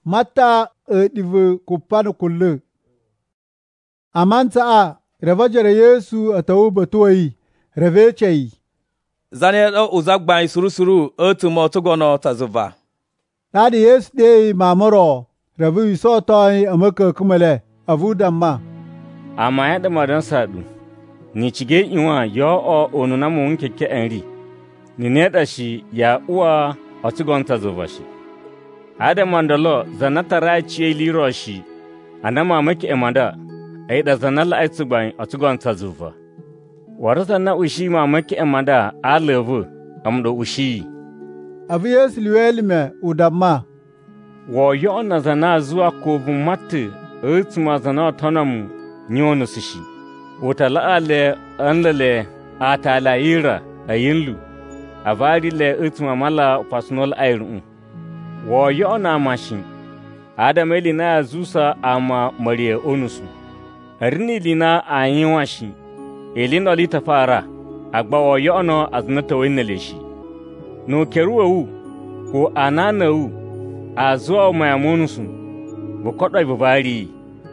Mata ɗivu kupan kullu. Amanta a ravajere Yesu a tawu batuwayi, ravecei. Zane ɗau uzagbai suru otu motugono tazuva. Nadi Yesu ɗei mamoro, ravu iso toi amaka kumale, avu damma. Amma ya ɗama don saɗu, ni cige iwa yo o onuna mun keke enri, ni neɗa shi ya uwa otugon tazuva shi. Ada mandalo zanata rai ciye liro shi, anama maki emanda, aida zanala aitsubai otugon tazuva. Warata na ushi mamaki emanda alevu amdo ushi. Avu Yesu liwelime udamma. Wo yo na zana zuwa kovu matu utuma zana otonamu nyono sushi. Utala ale anlele atala ira ayinlu. Avari le utuma mala personal iron. Wo yo na mashin. Adama lina zusa ama maria onusu. Arini lina ayinwashi. Elino lita fara. Agba wo yo no aznata weneleshi. No keruwa ko anana a zuwa mayamonusu, bu kodai bu bari,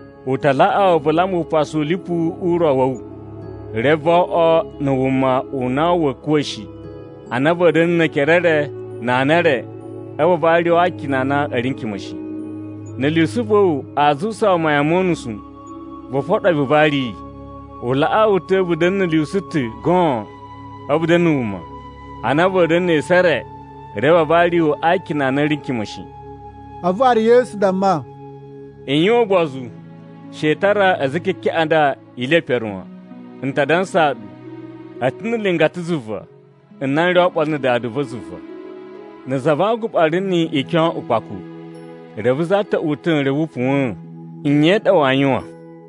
utala bulamu pasulipu urawu, revo o nuwuma unawa kweshi, anabadin na kerere na nare, ewa bari wa kinana arinki mashi. Na lisufu a zusa mayamonusu, bu kodai bu bari, ula ute budan na lisutu gon, abudan nuwuma, anabadin ne sare, rewa bari wa akina na rinki mashi. Avar Yesu damma. Inyo gwazu, shetara azikiki anda ile perwa. Nta dan sadu, atinu lingati zuva, nnan roƙon da aduva zuva. Na zava gubarin ni ikyon upaku. Revu za ta utun revu puwun, inye da wanyuwa.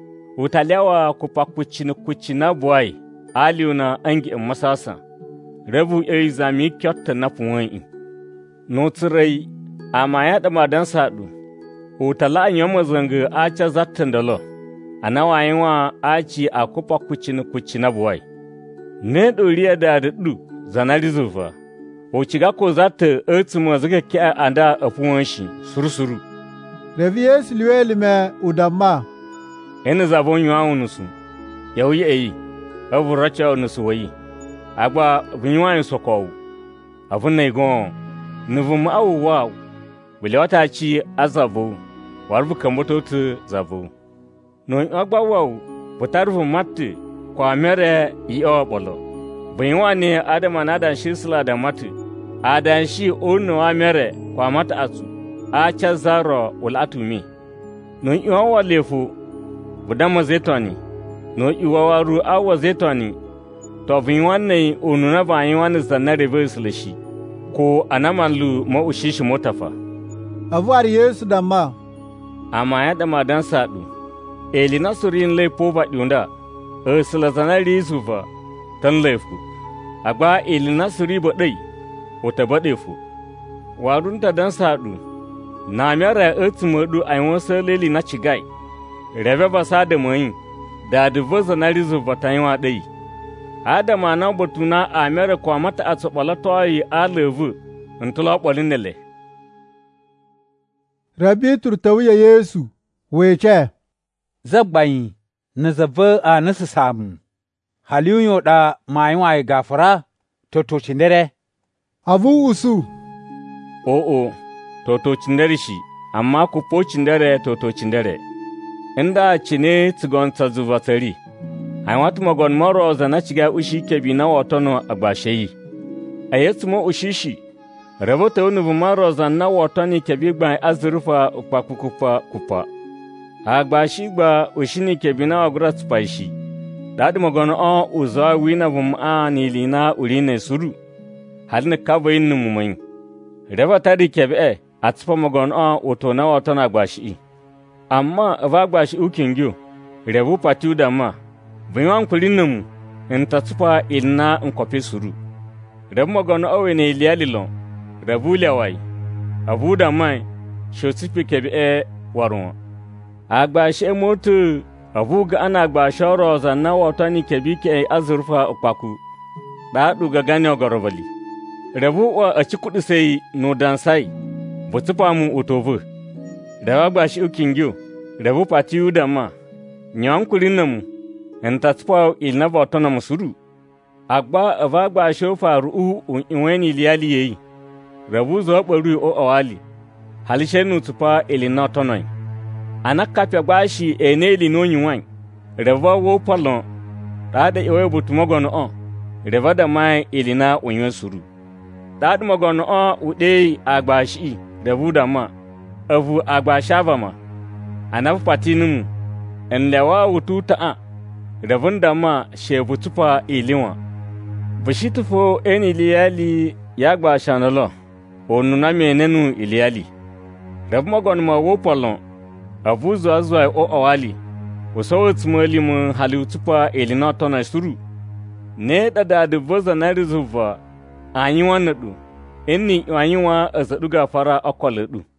Utalewa kuchina buwai, aliyu na angi masasa. Revu zami kyotta na puwun. Notirai, amma ya ɗama don saɗu, utala an yi zanga a ca zatten da lo, a nawayin wa aci a kufa kucina buwai. Ne ɗoriya da daɗu zanari zufa, o ciga ko za ta ɓarci ma zuga ki a da a fuwan shi surusuru. Revi Yesu liweli me udamma. Eni zabon yi wa unusu, yau yi eyi, abu racha unusu wayi, agba binyiwa yin sokowu, abun na igon, nuvu ma'awu wa bile wata ci azabo warbu kambototu zabo no agba wawu botarfu matti kwa mere i obolo binwa ne adama na dan shisla da matti adan shi onu wa mere kwa mata atu a cha zaro ul atumi no iwa walefu budama zetoni no iwa waru awa zetoni to binwa ne onu na banyi ne zanna reverse leshi ko anamanlu ma ushishi motafa. Avar Yesu damma. Amma ya dama dan saɗu, eli nasurin laifo baɗi wanda, sila zanari zufa tan laifu, agba eli nasuri baɗai, wata baɗefu. Warunta dan saɗu, na mera maɗu a yi wasu leli na cigai, rebe ba sa da mayin, da dubu zanari zufa ta yi waɗai. Adama na batuna a mera kwa mata a tsoɓala toyi a levu, in tula ɓolin nele. Rabi turtawiya Yesu, wece? Zabbayi, na zabba a nasu samu, haliyun da mayin waye gafara, totocin dare. Abu usu. O'o, totocin dare shi, amma ku pocin dare totocin dare. Inda cine tsigon tsazuva tsari, ai wata magon maro zana ciga ushi kebi na watono a gbasheyi. A yesu mo ushi shi, rabota wani vumaro zanna watoni kebi gba azurfa kupa. Agba shi gba ushini kebi na wagura tspaishi. Dadi magono on uzo wina vum a nilina urine suru. Halina kabo inu mumayin. Rabota di kebi atspa magono on uto na watona agba shi. Amma va agba shi ukingyo. Rebu patiu dama. Vinwan kulinamu. Inta tsupa ilna nkopi suru. Rebu magono owe ne ilialilon. Rabu lewai, abu da mai, shosipi kebe warun. Agba she motu, abu ga ana agba shoro zanna watani kebi ke azurfa ukpaku. Da duga gani ogorobali. Rabu wa a ci kudu sai no dansai, butupa mu utovu. Reva gba shi ukingyo, revu pati udama. Nyon kulinamu, entatpa ilna botona musuru. Agba ava gba shofa ru unweni liali yei. Revu zo baru o awali. Halishenu tupa ilina tonoi. Anakapya gba shi eneli no nyuwan. Reva wo palon. Rada iwe butumogono on. Reva da mai ilina unyon suru. Dad mogono on udei agba shi revu da ma. Avu agba shavama. Anafu patinumu. Enlewa wutu ta'a. Revun da ma shevu tupa iliwa. Bishitufo en iliyali yagba shanalo. Onuna menenu iliyali. Revu mogono ma wo palon. Avu zuwa o awali. Usawo tumali mu hali tupa ilina tona suru. Ne da voza na rizuva. Anyiwa nadu. Inni anyiwa azaduga fara akwaledu.